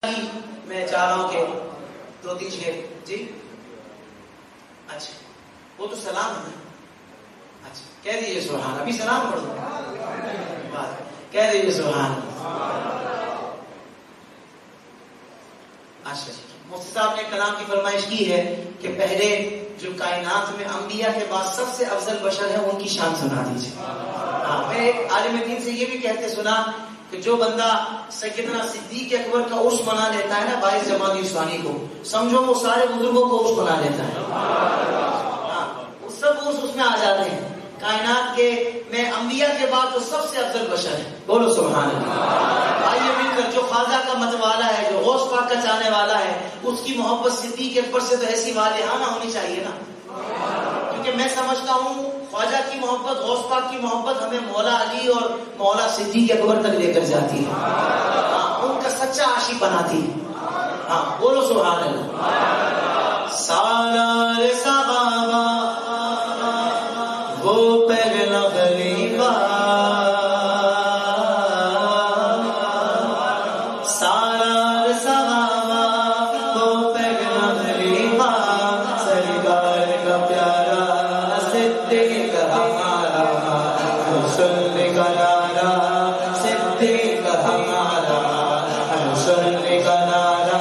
میں چاہ رہا ہوں کہ 2-3 شعر جی اچھا وہ تو سلام ہے نا. اچھا کہہ دیجیے سبحان. ابھی سلام پڑھ دو کہہ دیجیے سبحان. اچھا مفتی صاحب نے کلام کی فرمائش کی ہے کہ پہلے جو کائنات میں انبیاء کے بعد سب سے افضل بشر ہے ان کی شان سنا دیجیے. میں ایک عالم دین سے یہ بھی کہتے سنا کہ جو بندہ سیدنا صدیق اکبر کا عرس منا لیتا ہے نا 22 جمادی الثانی کو، سمجھو وہ سارے بزرگوں کو عرس منا لیتا ہے. وہ سب عرس اس میں آ جاتے ہیں. کائنات کے میں انبیاء کے بعد تو سب سے افضل بشر ہے. بولو سبحان اللہ. آئیے مل کر جو خواجہ کا متوالا ہے، جو غوث پاک کا چاہنے والا ہے، اس کی محبت صدیق اکبر سے تو ایسی والہانہ ہونی چاہیے نا. کیونکہ میں سمجھتا ہوں خواجہ کی محبت، غوث پاک کی محبت ہمیں مولا علی اور مولا صدیق اکبر تک لے کر جاتی ہے. ان کا سچا عاشق بناتی ہے. بولو سبحان اللہ. سالار صحابہ وہ پہلا خلیفہ، سالار صحابہ وہ پہلا خلیفہ، سرکار کا پیارا صدیق ہمارا، حسن کا نعرہ صدیق ہمارا، حسن کا نعرہ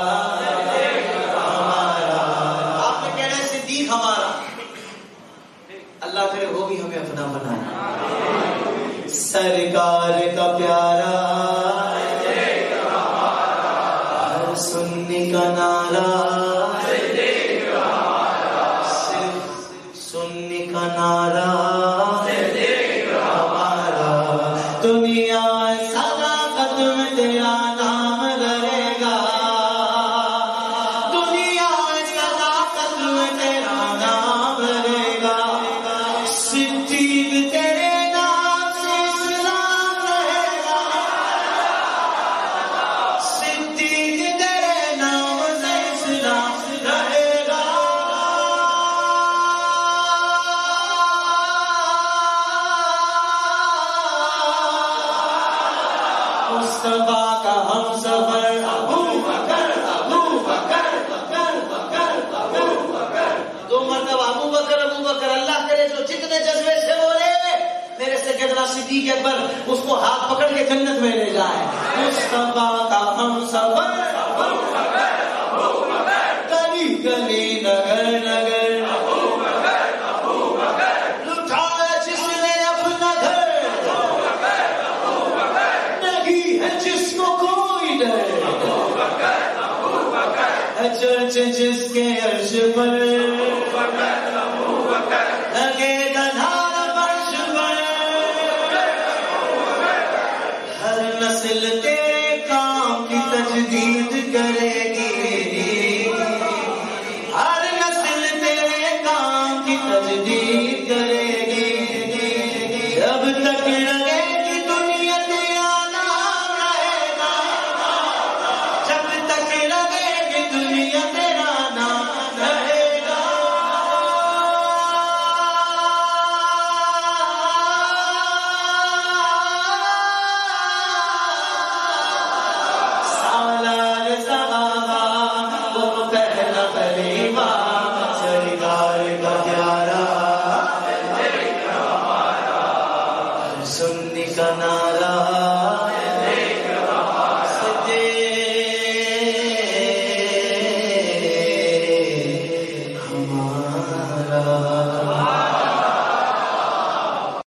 ہمارا. آپ نے کہنا ہے صدیق ہمارا، اللہ کرے وہ بھی ہمیں اپنا بنائے. سرکار کا پیارا ہر سنی کا نعرہ، صرف سنی کا نعرہ ہمارا. دنیا صداقت میں تیرا نام رہے گا، دنیا صداقت میں تیرا نام رہے گا. صدیق تیرے نام سے اسلام رہے گا، صدیق تیرے نام سے اسلام رہے گا. مصطفیٰ کا ہم سفر ابو بکر، ابو بکر، بکر بکر ابو بکر. 2 مرتبہ ابو بکر ابو بکر. اللہ کرے جو جتنے جذبے سے بولے میرے سیدنا صدیق اکبر اس کو ہاتھ پکڑ کے جنت میں لے جائے. مصطفیٰ کا ہم سفر ابو بکر، ابو بکر. گلی گلی نگر نگر ابو بکر، ابو بکر. لٹایا جس نے اپنا گھر ابو بکر، ابو بکر. نہیں ہے جس کو کوئی ڈر ابو بکر، ابو بکر. چرچ جس کے عرش پر ابو بکر، ابو بکر. لگے گا دھار فرش پر ہر نسل تیرے کام کی تجدید کرے